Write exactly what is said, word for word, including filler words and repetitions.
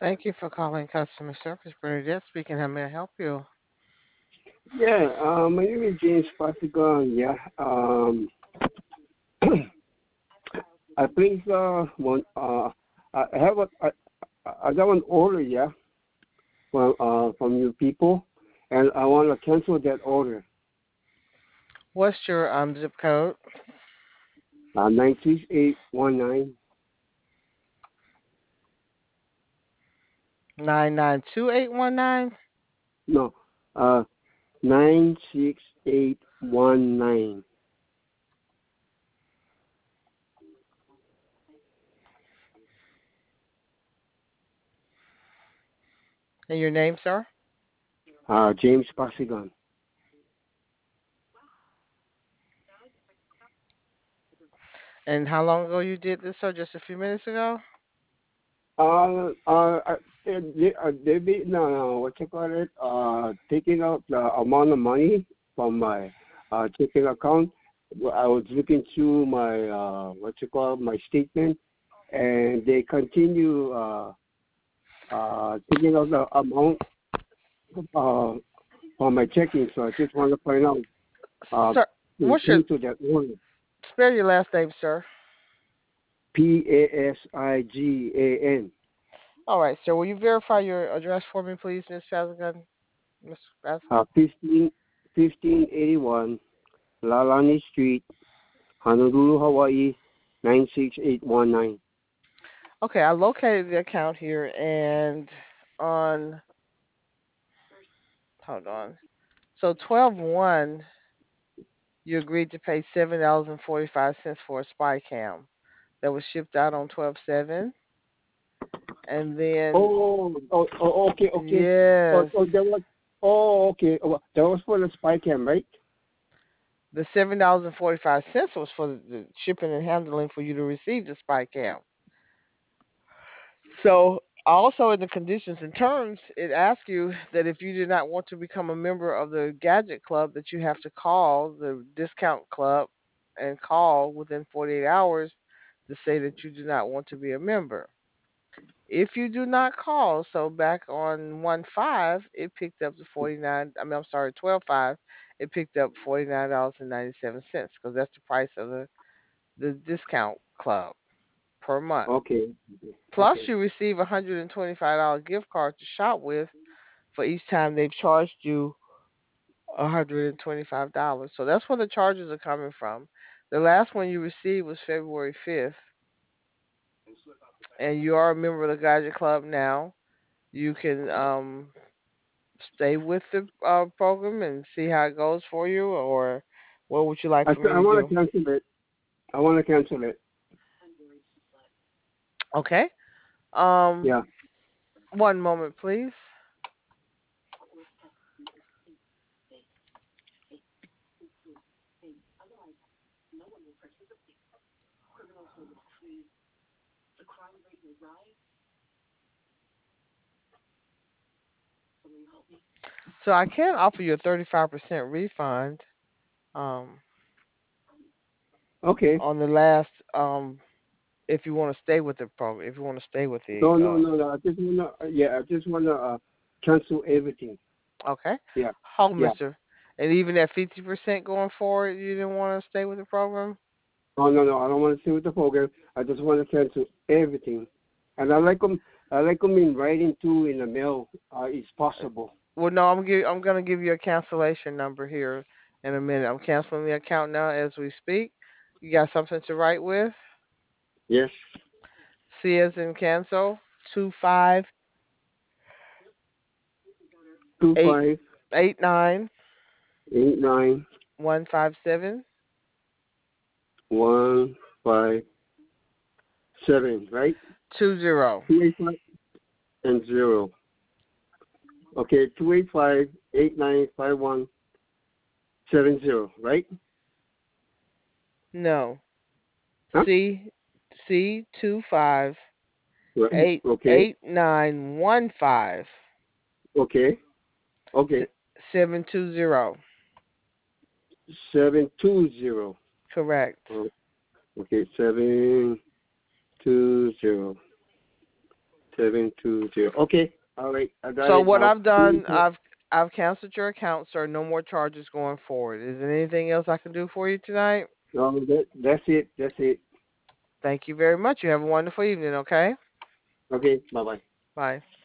Thank you for calling customer service. Bernadette speaking. How may I help you? Yeah, uh, my name is James Pasigon. Yeah, um, I please uh, one. Uh, I I have a I, I got an order. Yeah, from uh from you people, and I want to cancel that order. What's your um zip code? Uh, nine six eight one nine. Nine nine two eight one nine. No, uh, nine six eight one nine. And your name, sir? Uh, James Pasigon. And how long ago you did this, sir? Just a few minutes ago? Uh, uh, uh, they, uh, they be no, no, what you call it? Uh, taking out the amount of money from my uh checking account. Well, I was looking through my uh what you call my statement, and they continue uh uh taking out the amount uh from my checking. So I just want to find out uh Sir, to what's your cancel that order. spell your last name, sir? P A S I G A N. All right, sir. Will you verify your address for me, please, Miss Fazgan? Miss Uh, Fazgan? fifteen fifteen eighty one Lalani Street, Honolulu, Hawaii, nine six eight one nine. Okay, I located the account here, and on hold on. So twelve one, you agreed to pay seven dollars and forty five cents for a spy cam that was shipped out on twelve seven, and then Oh, oh, oh, okay, okay. Oh, yes, oh, that was, oh, okay. Oh, that was for the spy cam, right? the seven dollars and forty five cents was for the shipping and handling for you to receive the spy cam. So also in the conditions and terms, it asks you that if you do not want to become a member of the gadget club, that you have to call the discount club and call within forty-eight hours to say that you do not want to be a member. If you do not call, so back on one five, it picked up the forty-nine. I mean, I'm sorry, twelve five. It picked up forty nine dollars and ninety seven cents because that's the price of the the discount club per month. Okay, Plus, okay. you receive a hundred and twenty five dollar gift card to shop with for each time they've charged you a hundred and twenty five dollars. So that's where the charges are coming from. The last one you received was February fifth, and you are a member of the Gadget Club now. You can um stay with the uh, program and see how it goes for you, or what would you like I, for me I to want do? to cancel it. I want to cancel it. Okay. Um, Yeah. one moment, please. So I can offer you a thirty-five percent refund um, Okay. on the last um, if you want to stay with the program, if you want to stay with the No, no, uh, no, no. I just wanna. Yeah, I just wanna uh, cancel everything. okay, Yeah. hold, Yeah. Mister. And even at fifty percent going forward, you didn't want to stay with the program. Oh no, no. I don't want to stay with the program. I just want to cancel everything. And I like them. I like them in writing too in the mail. Uh, it's possible. Well, no, I'm give, I'm gonna give you a cancellation number here in a minute. I'm canceling the account now as we speak. You got something to write with? Yes. C as in cancel. Two five Two eight five eight nine eight nine one five seven one five seven. Right. two zero. Two eight five and zero. Okay. Two eight five eight nine five one seven zero. Right. No. Huh? C C two five Right. eight Okay. eight nine one five Okay. Okay. seven two zero. Seven two zero. Correct. Oh, okay. Seven two zero. seven two zero. Okay. All right. I got So it what now. I've done, I've I've canceled your account, sir. No more charges going forward. Is there anything else I can do for you tonight? No, that, that's it. That's it. Thank you very much. You have a wonderful evening, okay? Okay. Bye bye. Bye.